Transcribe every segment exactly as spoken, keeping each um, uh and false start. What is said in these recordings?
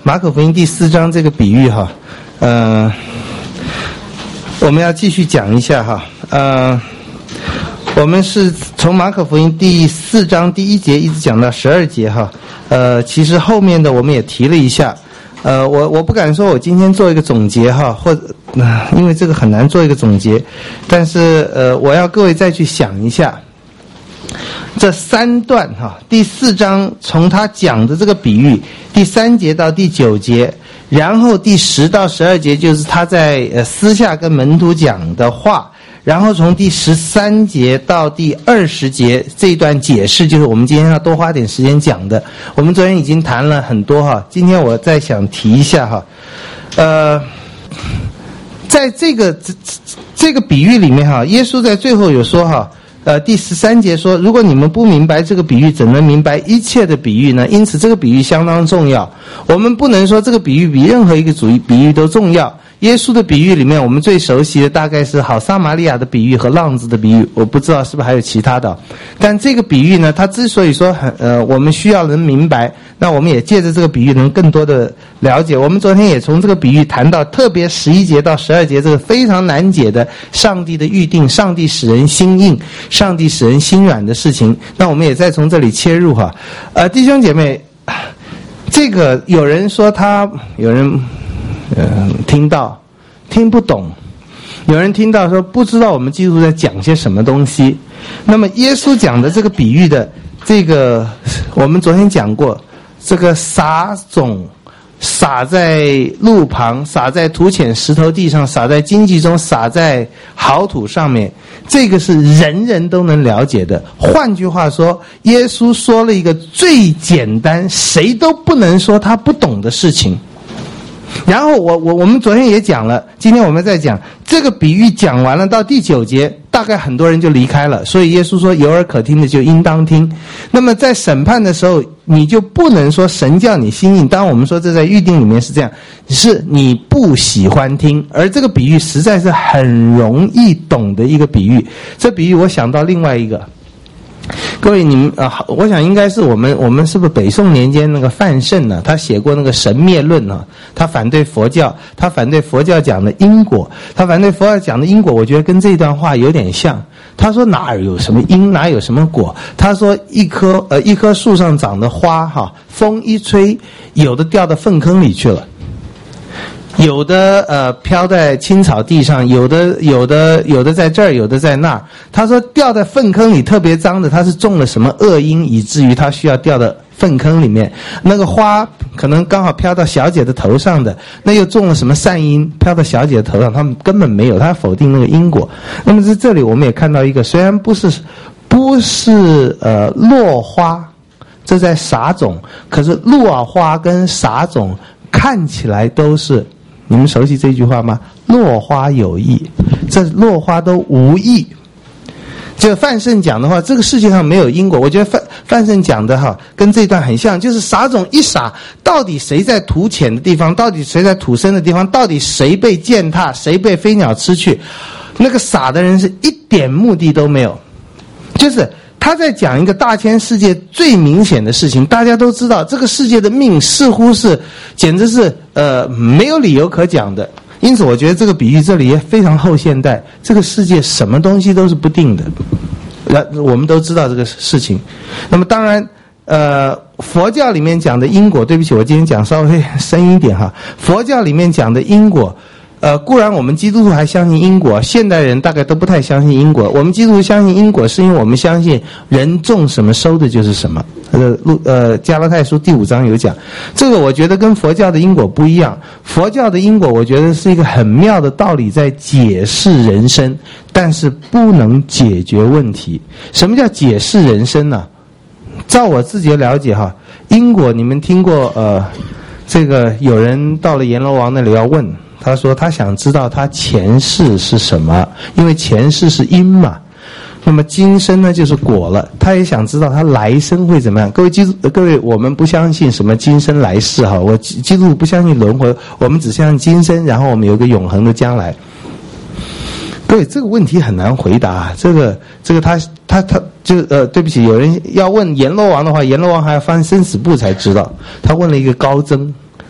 马可福音第四章这个比喻哈，呃，我们要继续讲一下哈，呃，我们是从马可福音第四章第一节一直讲到十二节哈，呃，其实后面的我们也提了一下，呃，我我不敢说我今天做一个总结哈，或者、呃、因为这个很难做一个总结，但是呃，我要各位再去想一下。这三段哈，第四章从他讲的这个比喻，第三节到第九节，然后第十到十二节就是他在呃私下跟门徒讲的话，然后从第十三节到第二十节这一段解释，就是我们今天要多花点时间讲的。我们昨天已经谈了很多哈，今天我再想提一下哈，呃，在这个这这个比喻里面哈，耶稣在最后有说哈。呃，第十三节说，如果你们不明白这个比喻，怎能明白一切的比喻呢？因此，这个比喻相当重要。我们不能说这个比喻比任何一个主义比喻都重要。耶稣的比喻里面，我们最熟悉的大概是好撒玛利亚的比喻和浪子的比喻，我不知道是不是还有其他的。但这个比喻呢，它之所以说很呃，我们需要能明白，那我们也借着这个比喻能更多的了解。我们昨天也从这个比喻谈到，特别十一节到十二节这个非常难解的上帝的预定，上帝使人心硬，上帝使人心软的事情。那我们也再从这里切入哈，呃，弟兄姐妹，这个有人说他有人。呃，听到听不懂，有人听到说不知道我们基督徒在讲些什么东西。那么耶稣讲的这个比喻的这个，我们昨天讲过，这个撒种撒在路旁，撒在土浅石头地上，撒在荆棘中，撒在好土上面，这个是人人都能了解的。换句话说，耶稣说了一个最简单，谁都不能说他不懂的事情。然后我我我们昨天也讲了，今天我们再讲这个比喻，讲完了到第九节，大概很多人就离开了。所以耶稣说，有耳可听的就应当听。那么在审判的时候，你就不能说神叫你心硬。当然我们说这在预定里面是这样，是你不喜欢听。而这个比喻实在是很容易懂的一个比喻。这比喻我想到另外一个。各位，你们啊，我想应该是我们，我们是不是北宋年间那个范慎呢？他写过那个神灭论呢、啊？他反对佛教，他反对佛教讲的因果，他反对佛教讲的因果，我觉得跟这段话有点像。他说哪有什么因，哪有什么果？他说一棵呃一棵树上长的花哈，风一吹，有的掉到粪坑里去了。有的呃飘在青草地上，有的有的有的在这儿，有的在那儿。他说掉在粪坑里特别脏的，他是中了什么恶因，以至于他需要掉到粪坑里面。那个花可能刚好飘到小姐的头上的，那又中了什么善因，飘到小姐的头上，他们根本没有，他否定那个因果。那么在这里我们也看到一个，虽然不是不是呃落花，这在撒种，可是落花跟撒种看起来都是。你们熟悉这句话吗？落花有意，这落花都无意。就范慎讲的话，这个世界上没有因果。我觉得范范慎讲的哈，跟这段很像，就是撒种一撒，到底谁在土浅的地方，到底谁在土深的地方，到底谁被践踏，谁被飞鸟吃去，那个撒的人是一点目的都没有，就是他在讲一个大千世界最明显的事情。大家都知道，这个世界的命似乎是简直是呃没有理由可讲的。因此我觉得这个比喻这里也非常后现代，这个世界什么东西都是不定的，我们都知道这个事情。那么当然呃佛教里面讲的因果，对不起我今天讲稍微深一点哈，佛教里面讲的因果呃，固然我们基督徒还相信因果，现代人大概都不太相信因果。我们基督徒相信因果，是因为我们相信人种什么收的就是什么。呃，路呃，加拉太书第五章有讲，这个我觉得跟佛教的因果不一样。佛教的因果，我觉得是一个很妙的道理，在解释人生，但是不能解决问题。什么叫解释人生呢？照我自己的了解哈，因果你们听过呃，这个有人到了阎罗王那里要问。他说他想知道他前世是什么，因为前世是因嘛，那么今生呢就是果了。他也想知道他来生会怎么样。各位基督，各位我们不相信什么今生来世哈，我基督徒不相信轮回，我们只相信今生，然后我们有个永恒的将来。各位这个问题很难回答，这个这个他他他就呃对不起，有人要问阎罗王的话，阎罗王还要翻生死簿才知道。他问了一个高僧。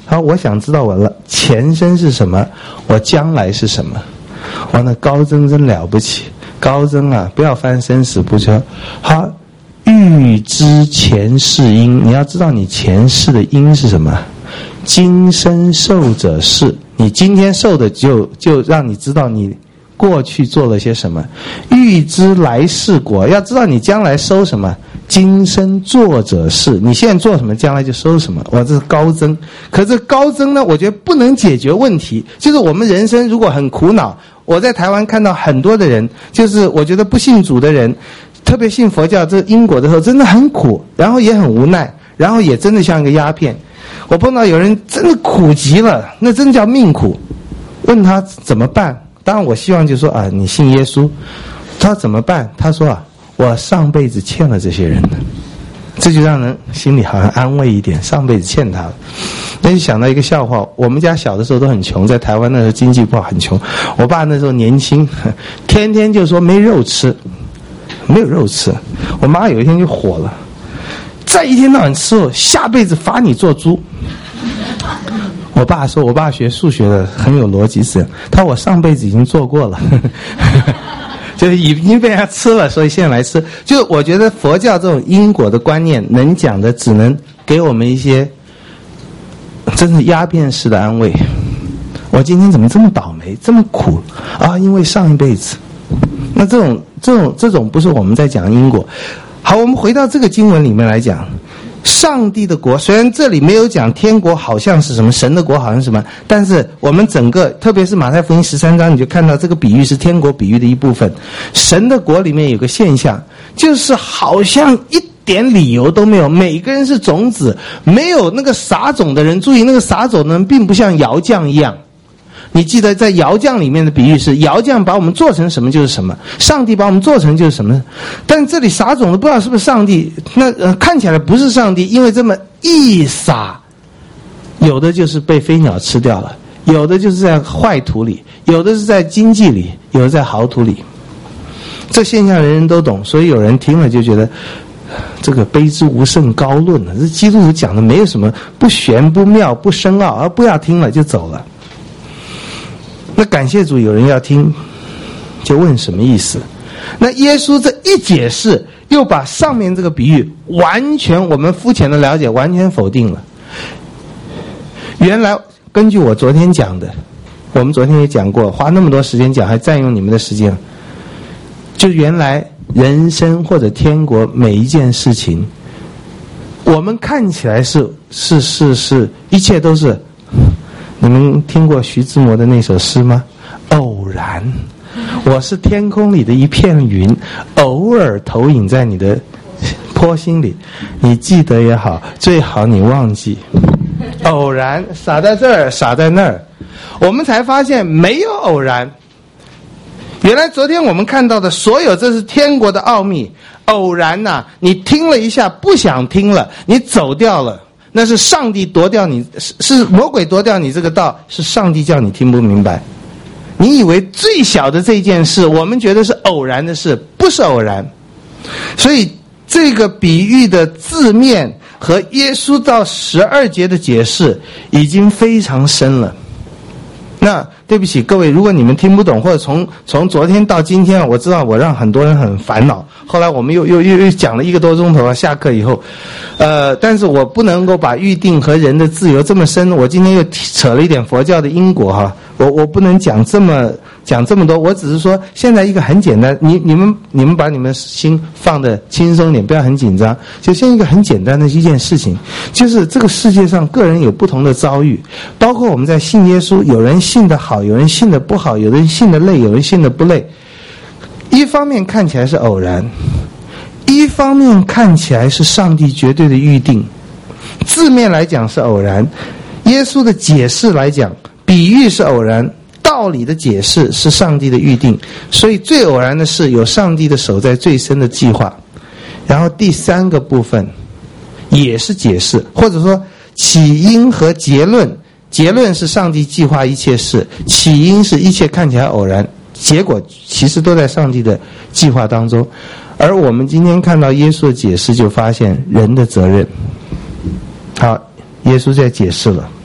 好，我想知道我了前身是什么，我将来是什么。哇，那高僧真了不起，高僧啊，不要翻生死簿说，好，欲知前世因，你要知道你前世的因是什么。今生受者是，你今天受的就就让你知道你过去做了些什么。欲知来世果，要知道你将来收什么。今生做者是，你现在做什么，将来就收什么。哇，这是高僧。可是高僧呢，我觉得不能解决问题。就是我们人生如果很苦恼，我在台湾看到很多的人，就是我觉得不信主的人，特别信佛教这因果的时候，真的很苦，然后也很无奈，然后也真的像一个鸦片。我碰到有人真的苦极了，那真叫命苦。问他怎么办？当然我希望就说啊，你信耶稣。他怎么办？他说啊，我上辈子欠了这些人的，这就让人心里好像安慰一点，上辈子欠他了。那就想到一个笑话，我们家小的时候都很穷，在台湾那时候经济不好，很穷。我爸那时候年轻，天天就说没肉吃，没有肉吃。我妈有一天就火了，再一天到晚吃我，下辈子罚你做猪。我爸说，我爸学数学的很有逻辑是，他说我上辈子已经做过了。就是已经被人家吃了，所以现在来吃。就我觉得佛教这种因果的观念能讲的，只能给我们一些真是鸦片式的安慰。我今天怎么这么倒霉，这么苦啊？因为上一辈子。那这种这种这种不是我们在讲因果。好，我们回到这个经文里面来讲，上帝的国，虽然这里没有讲天国好像是什么，神的国好像是什么，但是我们整个特别是马太福音十三章，你就看到这个比喻是天国比喻的一部分。神的国里面有个现象，就是好像一点理由都没有，每个人是种子，没有那个撒种的人。注意，那个撒种的人并不像窑匠一样，你记得在窑匠里面的比喻是，窑匠把我们做成什么就是什么，上帝把我们做成就是什么。但这里撒种的不知道是不是上帝，那、呃、看起来不是上帝，因为这么一撒，有的就是被飞鸟吃掉了，有的就是在坏土里，有的是在荆棘里，有的在好土里。这现象人人都懂，所以有人听了就觉得这个卑之无甚高论了，这基督徒讲的没有什么不玄不妙不深奥，而不要听了就走了。那感谢主有人要听，就问什么意思。那耶稣这一解释，又把上面这个比喻完全我们肤浅的了解完全否定了。原来根据我昨天讲的，我们昨天也讲过，花那么多时间讲还占用你们的时间，就原来人生或者天国每一件事情，我们看起来是是是是一切都是，你们听过徐志摩的那首诗吗？偶然，我是天空里的一片云，偶尔投影在你的坡心里，你记得也好，最好你忘记。偶然洒在这儿，洒在那儿，我们才发现没有偶然。原来昨天我们看到的所有，这是天国的奥秘。偶然呐、啊，你听了一下不想听了，你走掉了，那是上帝夺掉你，是是魔鬼夺掉你这个道，是上帝叫你听不明白。你以为最小的这件事，我们觉得是偶然的事，不是偶然。所以这个比喻的字面和耶稣到十二节的解释已经非常深了。那对不起各位，如果你们听不懂，或者从从昨天到今天，我知道我让很多人很烦恼。后来我们又又又又讲了一个多钟头啊，下课以后，呃，但是我不能够把预定和人的自由这么深。我今天又扯了一点佛教的因果哈，我我不能讲这么讲这么多。我只是说，现在一个很简单，你你们你们把你们心放得轻松一点，不要很紧张。就像一个很简单的一件事情，就是这个世界上个人有不同的遭遇，包括我们在信耶稣，有人信得好，有人信得不好，有人信得累，有人信得不累。一方面看起来是偶然，一方面看起来是上帝绝对的预定。字面来讲是偶然，耶稣的解释来讲，比喻是偶然，道理的解释是上帝的预定。所以最偶然的是有上帝的手在最深的计划。然后第三个部分也是解释，或者说起因和结论。结论是上帝计划一切事，起因是一切看起来偶然，结果其实都在上帝的计划当中。而我们今天看到耶稣的解释，就发现人的责任。好，耶稣在解释了。